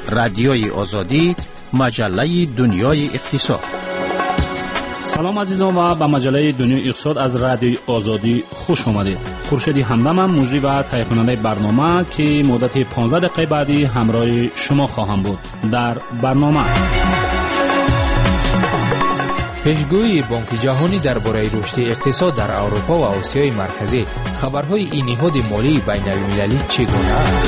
رادیوی آزادی، مجله دنیای اقتصاد. سلام عزیزان و به مجله دنیای اقتصاد از رادیوی آزادی خوش آمدید. خورشید همدمم مجری و تهیه کننده برنامه که مدت 15 دقیقه بعدی همراه شما خواهم بود. در برنامه پیشگویی بانک جهانی درباره رشد اقتصاد در اروپا و آسیای مرکزی، خبرهای این نهاد مالی بین المللی چگونه است؟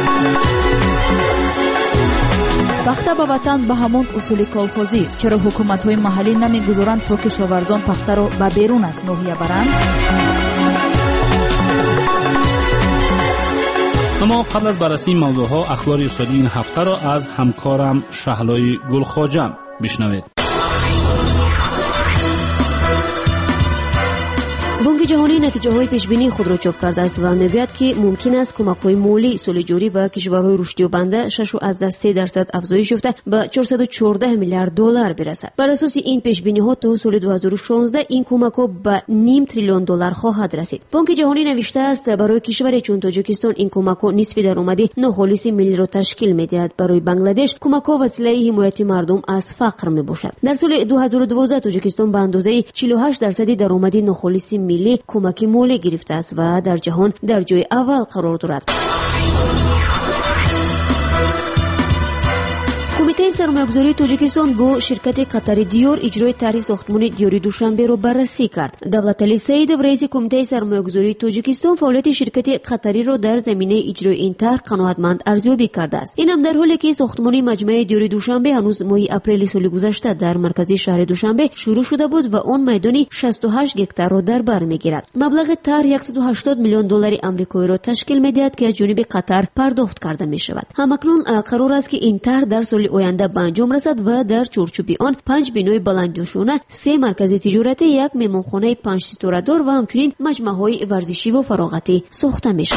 پخته به وطن به همان اصول کالخوزی، چرا حکومت‌های محلی نمی‌گذارند تا کشاورزان پخته را به بیرون از ناحیه برند؟ اما قبل از بررسی موضوعها اخبار اقتصادی این هفته را از همکارم شهلای گلخواجه بشنوید. بانک جهانی نتیجه‌های پیشبینی خود را چاپ کرده است و می‌گوید که ممکن است کمک‌های مالی سال جاری به کشورهای رشدیابنده 6.3% افزایش یافته به 414 میلیارد دلار برسد. بر اساس این پیشبینی‌ها تا سال 2016 این کمک‌ها به نیم تریلیون دلار خواهد رسید. بانک جهانی نوشته است برای کشوری چون تاجیکستان این کمک‌ها نسبی درآمدی ناخالص ملی را تشکیل می‌دهد. برای بنگلادش کمک‌ها وسیله حمایت مردم از فقر می‌باشد. در سال 2012 تاجیکستان به اندازه 48% درآمدی ناخالص ملی کمک مالی گرفته است و در جهان در جای اول قرار دارد. کمیته سرمایه‌گذاری تاجیکستان با شرکت قطری دیور اجرای طرح ساختمان دیوری دوشنبه را بررسی کرد. دولتعلی سیدov رئیس کمیته سرمایه‌گذاری تاجیکستان فعالیت شرکت قطری را در زمینه اجرای این طرح قناعتمند ارزیابی کرده است. این هم در حالی که ساختمان مجمع دیوری دوشنبه هنوز ماه اپریل سال گذشته در مرکزی شهر دوشنبه شروع شده بود و آن میدانی 68 هکتار را در بر می‌گیرد. مبلغ طرح 180 میلیون دلار آمریکایی را تشکیل می‌دهد که از جانب قطر پرداخت کرده می‌شود. همکنون قرار است که این طرح در سال آینده به انجام رسد و در چارچوب آن 5 بنای بلندجوشانه، 3 مرکز تجارتی، 1 مهمانخانه 5 ستاره دار و همچنین مجمع‌های ورزشی و فراغتی ساخته می‌شود.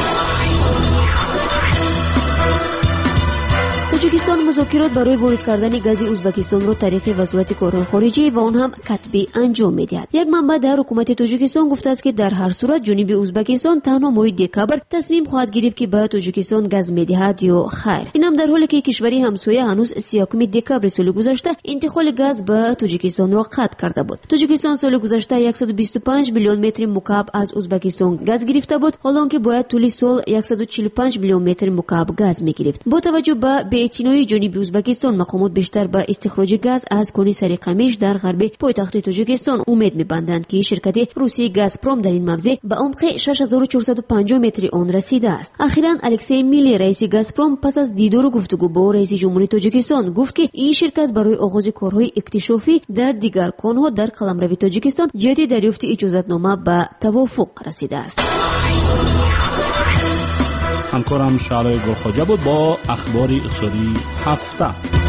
تاجیکستان مذاکرات برای وارد کردن گاز ازبکستان را طریق وزارت کارهای خارجه و آن هم کتبی انجام می‌دهد. یک منبع در حکومت تاجیکستان گفته است که در هر صورت جنوب ازبکستان تنها ماه دکامبر تصمیم خواهد گرفت که به تاجیکستان گاز می‌دهد یا خیر. این هم در حالی که کشوری همسایه هنوز 31 دکامبر سال گذشته انتقال گاز به تاجیکستان را قطع کرده بود. تاجیکستان سال گذشته 125 میلیون متر مکعب از ازبکستان گاز گرفته بود، حالا که باید طول سال 145 میلیون متر مکعب گاز می‌گرفت. با توجه به اعتنای جنوب ازبکستان، مقامات بیشتر به استخراج گاز از کانال سریقمیش در غرب پایتخت تاجیکستان امید می‌بندند که شرکت روسی گازپروم در این موضع به عمق 6450 متر آن رسیده است. اخیراً الکسی میلی رئیس گازپروم پس از دیدار و گفتگو با رئیس جمهوری تاجیکستان گفت که این شرکت برای آغاز کارهای اکتشافی در دیگر کانال‌ها در قلمرو تاجیکستان جهت دریافت اجازه‌نامه به توافق رسیده است. همکارم شعلای گلخواجه بود با اخبار اقتصادی هفته.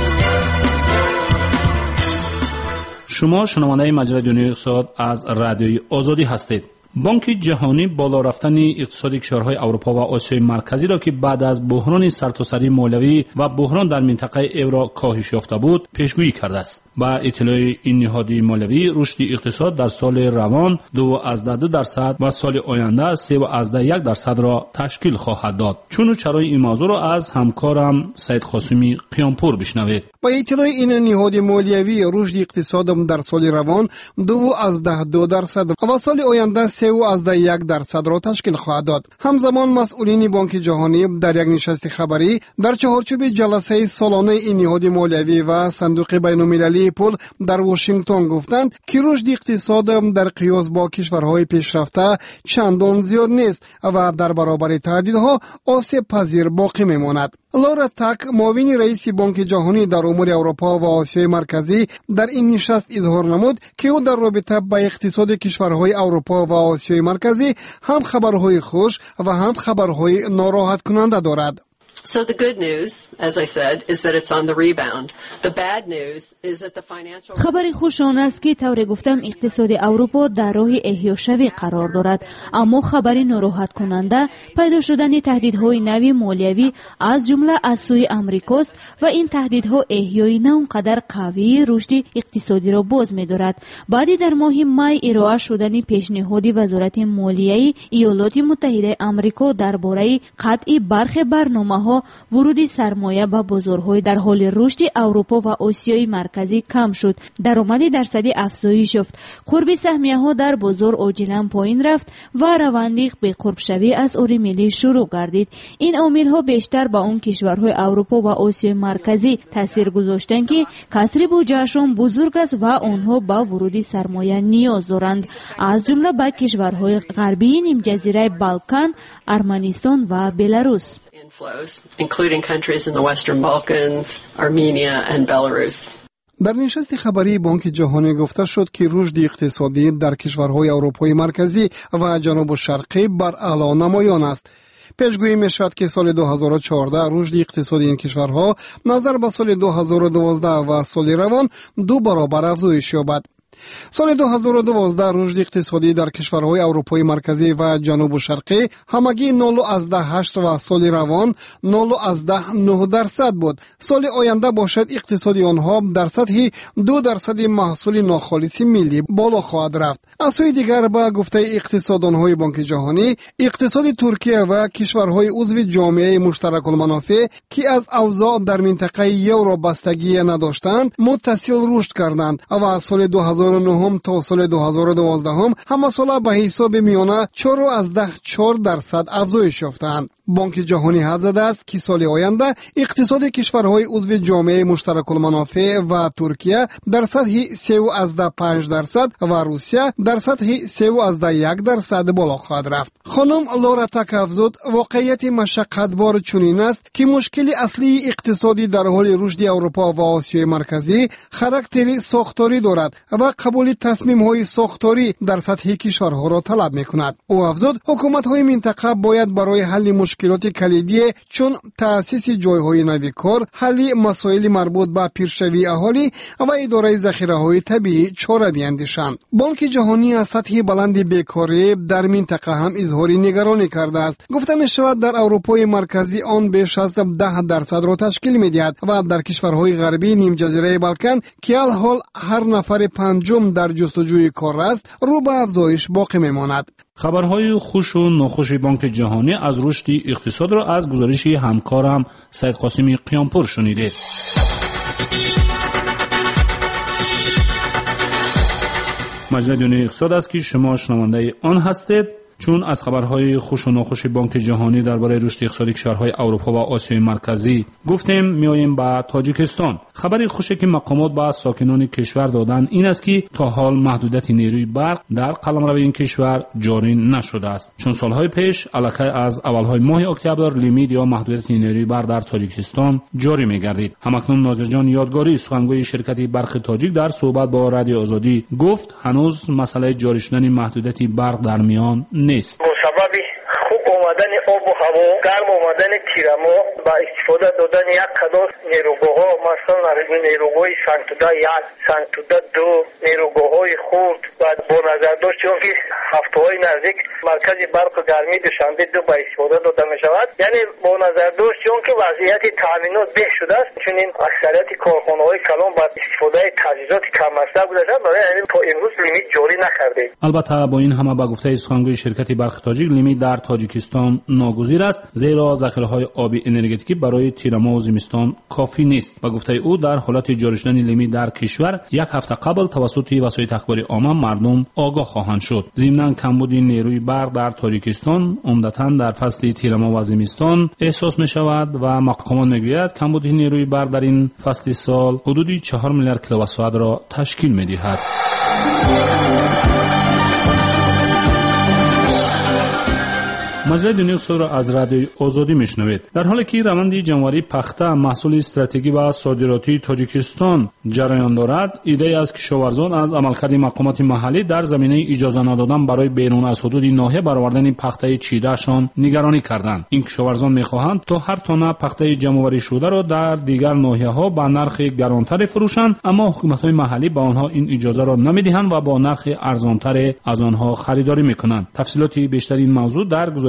شما شنونده مجله دنیای اقتصاد از رادیوی آزادی هستید. بانک جهانی بالا رفتن اقتصاد کشورهای اروپا و آسیای مرکزی را که بعد از بحران سرتاسری مالیوی و بحران در منطقه اورو کاهش یافته بود پیشگویی کرده است. با اطلاع این نهاد مالیوی رشد اقتصاد در سال روان 2.2% و سال آینده 3.1% را تشکیل خواهد داد. چون و چرای این موضوع را از همکارم سید قاسمی قیامپور بشنوید. با اطلاع این نهاد مالیوی رشد اقتصاد در سال روان 2.2% و سال آینده 3.1% را تشکیل خواهد داد. همزمان مسئولین بانک جهانی در یک نشست خبری در چهارچوب جلسه سالانه این نهاد مالیوی و صندوق بین‌المللی پول در واشنگتن گفتند که رشد اقتصاد در قیاس با کشورهای پیشرفته چندان زیاد نیست و در برابر تهدیدها آسیب پذیر باقی میماند. لورا تاک، معاون رئیس بانک جهانی در امور اروپا و آسیای مرکزی، در این نشست اظهار نمود که او در رابطه با اقتصاد کشورهای اروپا و آسیای مرکزی هم خبرهای خوش و هم خبرهای ناراحت کننده دارد. So the good news, as I said, is that it's on the rebound. The bad news is that the financial... خبر خوش آن است که طور گفتم اقتصاد اروپا در راه احیاشوی قرار دارد، اما خبر ناراحت کننده پیدا شدن تهدیدهای نوی مالیوی از جمله از سوی امریکاست و این تهدیدها احیای نه اونقدر قوی رشد اقتصادی را باز می‌دارد. بعد در ماه می ارائه شدن پیشنهاد وزارت مالیه ایالات متحده آمریکا درباره قطع برخی برنامه‌ها آنها ورود سرمایه به بازارهای در حال رشد اروپا و آسیای مرکزی کم شد. درآمد درصدی افزایش یافت. قرب سهمیه‌ها در بازار عاجلا پایین رفت و روند به قرب شوی از اسعار ملی شروع گردید. این عامل‌ها بیشتر به اون کشورهای اروپا و آسیای مرکزی تاثیر گذاشتند که کسر بودجه‌شان بزرگ است و آنها به ورود سرمایه نیاز دارند، از جمله به کشورهای غربی نیمجزیره بالکان، ارمنستان و بلاروس. including countries in the Western Balkans, Armenia and Belarus. در نشست خبری بانک جهانی گفته شد که رشد اقتصادی در کشورهای اروپای مرکزی و جنوب شرقی بر اعلی نمایان است. پیشگویی می شود که سال 2014 رشد اقتصادی این کشورها نظر به سال 2012 و سال روان 2 برابر افزایش یابد. سال 2012 رشد اقتصادی در کشورهای اروپای مرکزی و جنوب و شرقی همگی 0.8 و سال روان 0.9% بود. سال آینده باشد اقتصادی آنها در سطح 2% محصول ناخالص ملی بالا خواهد رفت. از سوی دیگر با گفته اقتصاددانهای بانک جهانی، اقتصاد ترکیه و کشورهای عضو جامعه مشترک المنافع که از اوضاع در منطقه یورو بستگی نداشتند متصل رشد کردند و از سال 2009 تا سال 2012 همه ساله به حساب میانه 4.4% افزایش یافتند. بانک جهانی حد زده است که سال آینده اقتصاد کشورهای عضو جامعه مشترک المنافع و ترکیه در سطح 3.5% و روسیه در سطح 3.1% بالا خواهد رفت. خانم لورا تک افزود واقعیت مشقتبار چنین است که مشکل اصلی اقتصادی در حال رشد اروپا و آسیای مرکزی خاراکتر ساختاری دارد و قبول تصمیم‌های ساختاری در سطح کشورها را طلب می‌کند. او افزود حکومت‌های منطقه باید برای حل مشکلات کلیدی چون تأسیس جایهای نوی کار، حل مسائل مربوط به پیشروی اهالی و اداره ذخیره‌های طبیعی چاره بیندیشند. بانک جهانی از سطح بلند بیکاری در منطقه هم اظهار نگرانی کرده است. گفته می شود در اروپای مرکزی آن بیش از 10% را تشکیل می‌دهد و در کشورهای غربی نیم جزیره بالکان که الحال هر نفر پنجم در جستجوی کار است رو به افزایش باقی میماند. خبرهای خوش و ناخوش بانک جهانی از رشد اقتصاد را از گزارش همکارم سید قاسمی قیامپور شنیدید. مجله دنیای اقتصاد است که شما شنونده آن هستید. چون از خبرهای خوش و ناخوش بانک جهانی درباره رشد اقتصادی کشورهای اروپا و آسیای مرکزی گفتیم، میاییم به تاجیکستان. خبری خوشی که مقامات به ساکنان کشور دادن این است که تا حال محدودیت نیروی برق در قلمرو این کشور جاری نشده است، چون سالهای پیش الکی از اولهای ماه اکتبر لیمیت یا محدودیت نیروی برق در تاجیکستان جاری می‌گردید. همکنون ناظر جان یادگاری سخنگوی شرکت برق تاجیک در صحبت با رادیو آزادی گفت هنوز مسئله جاری شدن محدودیت برق در میان نیست. با سبب خوب آمدن آب و هوا، گرم آمدن تیرما با استفاده دادن یک قدر نیروگاه‌ها، مثلا نیروگاه سنتودا 1، سنتودا 2، نیروگاه‌های خرد و با نظر داشت که هفته‌های نزدیک مرکز برق گرمی دوشنبه 2 با استفاده داده می شود. یعنی با نظر داشت که وضعیت تامینات بهتر شده است، چون این اکثریت کارخانه‌های کلان با استفاده تجهیزات کم مصرف بودند، برای همین تا امروز لیمیت جاری نکرده. البته با این همه با گفته سخنگوی شرکت برق تاجیک لیمیت در تاجیکستان ناگزیر است، زیرا ذخیره‌های آبی انرژتیکی برای تیرما و زمستان کافی نیست. با گفته او در حالت جاری شدن لیمیت در کشور یک هفته قبل توسط وسایل اخباری عامه مردم آگاه خواهند شد. ضمناً کمبود نیروی برق در تاجیکستان عمدتاً در فصل تیرما و زمستان احساس می شود و مقامات میگوید کمبود نیروی برق در این فصل سال حدود 4 میلیارد کیلووات ساعت را تشکیل می دهد. مجله دنیای اقتصاد را از رادیو آزادی میشنوید. در حالی که روند جمع‌آوری پخته محصول استراتژیکی و صادراتی تاجیکستان جریان دارد، ایده از کشاورزان از عملکرد مقامات محلی در زمینه اجازه ندادن برای بیرون از حدود ناحیه برآوردن پخته چیده‌شان نگرانی کردند. این کشاورزان می‌خواهند تا هر تانه پخته جمع‌آوری شده را در دیگر ناحیه‌ها با نرخ گرانتر فروشند، اما حکومت‌های محلی با آنها این اجازه را نمی‌دهند و با نرخ ارزانتر از آنها خریداری می‌کنند. تفصیلات بیشتر این موضوع در گزارش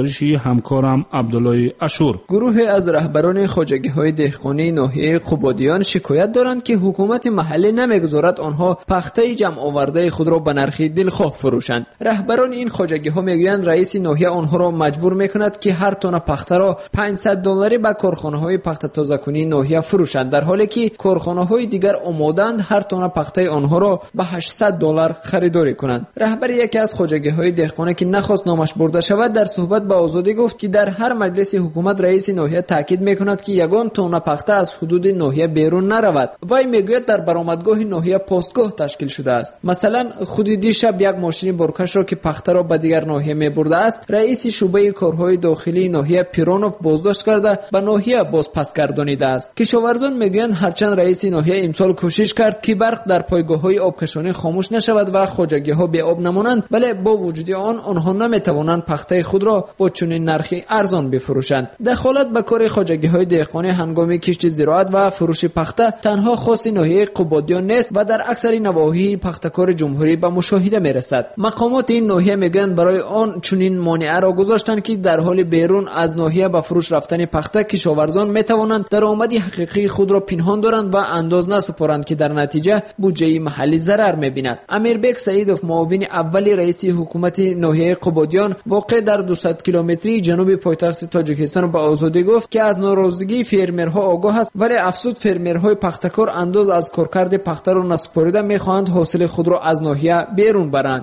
گزارش همکارم عبدالله اشور. گروه از رهبران خواجگی‌های دهقانی ناحیه قبادیان شکایت دارند که حکومت محلی نمیگذارد آنها پخته جمع آورده خود را به نرخ دلخواه فروشند. رهبران این خواجگی‌ها میگویند رئیس ناحیه آنها را مجبور میکند که هر تن پخته را $500 به کارخانه‌های پخته تازه‌کنی ناحیه فروشند، در حالی که کارخانه‌های دیگر آمادند هر تن پخته آنها را به $800 خریداری کنند. رهبر یکی از خواجگی‌های دهقانی که نخواست نامش برده شود در صحبت با آزادی گفت که در هر مجلس حکومت رئیس ناحیه تاکید میکند که یگان تن پخته از حدود ناحیه بیرون نرود. وی میگوید در برآمدگاه ناحیه پستگاه تشکیل شده است. مثلا خود دیشب یک ماشین برکش را که پخته را به دیگر ناحیه میبرده است رئیس شعبه کارهای داخلی ناحیه پیرانوف بازداشت کرده به ناحیه باز پس گردانیده است. کشاورزان میگویند هرچند رئیس ناحیه امسال کوشش کرد که برق در پایگاه‌های آبکشانی خاموش نشود و خواجگی‌ها بی آب نمانند، ولی با وجود آنها نمیتوانند پخته خود را با چنین نرخی ارزان بفروشند. دخالت به کار خواجگی‌های دهقانی هنگام کشت زراعت و فروش پخته تنها خاص ناحیه قبادیان نیست و در اکثر نواحی پخته‌کار جمهوری به مشاهده میرسد. مقامات این ناحیه میگویند برای آن چنین مانع را گذاشتند که در حال بیرون از ناحیه به فروش رفتن پخته کشاورزان میتوانند درآمد حقیقی خود را پنهان دارند و انداز نسپارند که در نتیجه بودجه محلی ضرر می‌بیند. امیربک سعیدوف معاون اول رئیس حکومت ناحیه قبادیان واقع در 200 کیلومتری جنوب پایتخت تاجیکستان به آزادی گفت که از ناراضگی فرمرها آگاه است، ولی افسوس فرمرهای پخته‌کار انداز از کارکرد پخته را نسپاریده می‌خواهند حاصل خود را از ناحیه بیرون برند.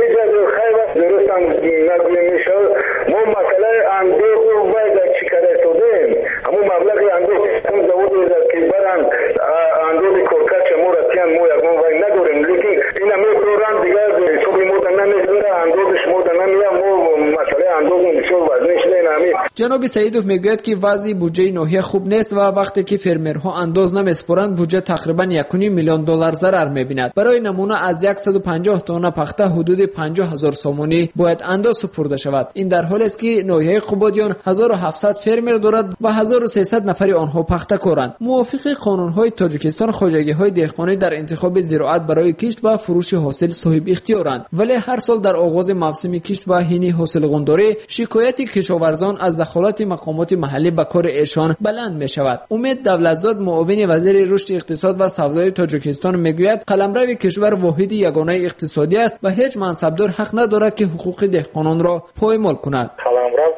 ما مسئله اندوز رو باید چیکار کنیم؟ همون مبلغ اندوز سیستم زود که برن اندوز کارکرد مو راتیان مو یکم وای نداریم، لیکن اینا میبرن دیگه صبح مودن نمیذاره اندوزش مودن نمیاد مو مسئله اندوز بسیار وزنی شده نمی. جناب سعیدوف میگوید که وضع بودجه ناحیه خوب نیست و وقتی که فرمرها انداز نمیسپارند بودجه تقریبا $1.5 میلیون ضرر میبیند. برای نمونه از 150 تن پخته حدود 50,000 سومانی باید انداز سپرده شود. این در حالی است که ناحیه قبادیان 1700 فرمر دارد و 1300 نفر آنها پخته کارند. موافق قانون‌های تاجیکستان خواجگی‌های دهقانی در انتخاب زراعت برای کشت و فروش حاصل صاحب اختیارند، ولی هر سال در آغاز موسم کشت و حین حاصل قنداری شکایت کشاورزان از دخالت مقامات محلی به کار ایشان بلند می شود. امید دولتزاد معاون وزیر رشد اقتصاد و سودای تاجیکستان میگوید قلمرو کشور واحد یگانه اقتصادی است و هیچ منصبدار حق ندارد که حقوق دهقانان را پایمال کند. قلمرو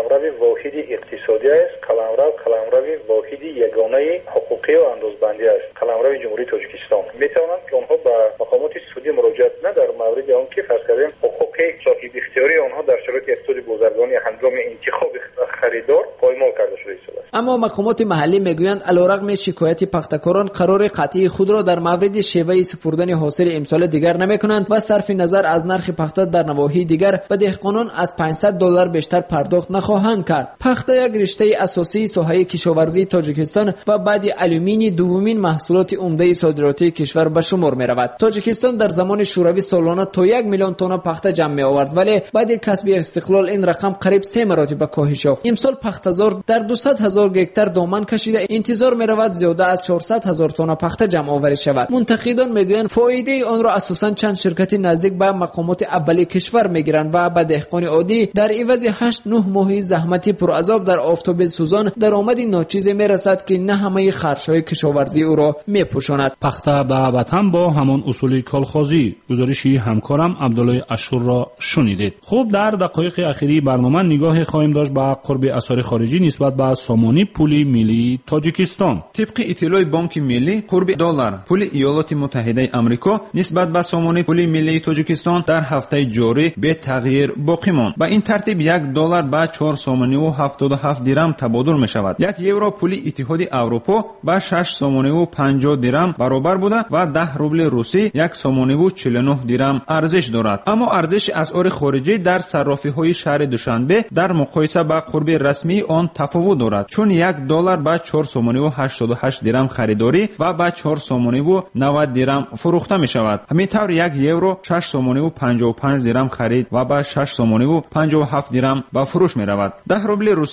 واحد اقتصادی است. قلمرو واحد یگانه حقوقی و اندازبندی است. قلمرو جمهوری تاجیکستان میتوانند که آنها به مقامات سودی مراجعت نه در مورد آن که فرض کردیم حقوق صاحب اختیاری آنها در شرایط اقتصادی بازرگانی هنگام انتخاب خریدار پایمال کرده شده است. اما مقامات محلی میگویند علیرغم شکایت پخته‌کاران قرار قطعی خود را در مورد شیوه سپردن حاصل امسال دیگر نمیکنند و صرف نظر از نرخ پخته در نواحی دیگر به دهقانان از $500 بیشتر پرداخت نخواهند کرد. پخته یک رشته اساسی ساحه کشاورزی تاجیکستان و بعد آلومینی دومین محصولات عمده صادراتی کشور به شمار می رود. تاجیکستان در زمان شوروی سالانه تا 1 میلیون تن پخته جمع می آورد، ولی بعد کسب استقلال این رقم قریب 3 مراتب کاهش یافت. امسال پخته‌زار در 200,000 هکتار دامن کشیده، انتظار می رود زیاده از 400,000 تن پخته جمع آوری شود. منتقدان میگویند فایده آن را اساساً چند شرکت نزدیک به مقامات اولیه کشور میگیرند و به دهقان عادی در عوض 8-9 ماهی زحمت پرعذاب در آفتاب سوزان درآمدی ناچیزی میرسد که نه همه خرج‌های کشاورزی او را میپوشاند. پخته به وطن با همان اصول کالخوازی. گزارشی همکارم عبدالله اشور را شنیدید. خوب در دقایق اخیری برنامه نگاه خواهیم داشت به قرب اسعار خارجی نسبت به سامانی پول ملی تاجیکستان. طبق اطلاع بانک ملی قرب دلار پول ایالات متحده آمریکا نسبت به سامانی پول ملی تاجیکستان در هفته جاری به تغییر باقی ماند. به این ترتیب $1 به 4 سامانی و 77 درم تبادل می شود. 1 یورو پول اتحاد اروپا به 6 سامانی و 50 درم برابر بوده و 10 روبل روسی 1 سامانی و 49 درم ارزش دارد. اما ارزش اسعار خارجی در صرافی‌های شهر دوشنبه در مقایسه با قرب رسمی آن تفاوت دارد، چون $1 به 4 سامانی و 88 درم خریداری و به 4 سامانی و 90 درم فروخته می شود. همینطور 1 یورو 6 سامانی و 55 درم خرید و به 6 سامانی و 57 درم به فروش می رود. 10 روبل روسی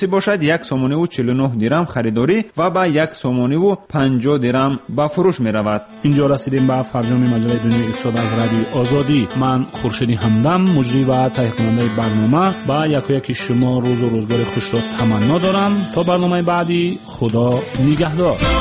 бошад 1 сомонӣ و 49 дирам خریداری و با 1 сомонӣ و 50 درم به فروش می رود. اینجا رسیدیم به فرجام مجله دنیای اقتصاد از رادیوی آزادی. من خورشید همدم مجری و تهیه کننده برنامه با یکی شما روز و روزگار خوش را تمنا دارم. تا برنامه بعدی خدا نگهدار.